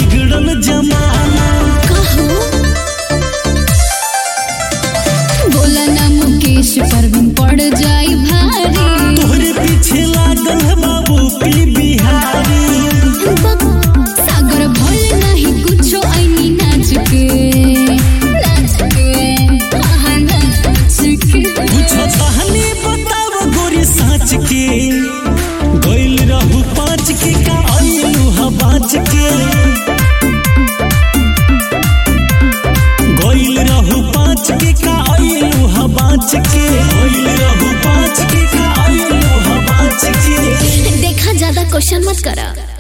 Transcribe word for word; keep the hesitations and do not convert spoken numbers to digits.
बिगड़ल जमाना। कहो बोला ना मुकेश परवीन पड़ जाई भारी। तोहरे पीछे लागल है बाबू पी बिहारी। सागर भोल नहीं कुछो आईनी नाच के नाच के हाँ नाच के। कुछ कहानी बताव गोरी साँच के। गइल रहू पाँच के का आइलू हा बाँच के। गइल रहू पाँच के का आइलू हा बाँच के। गइल रहू पाँच के का आइलू हा बाँच के। देखा ज्यादा क्वेश्चन मत करा।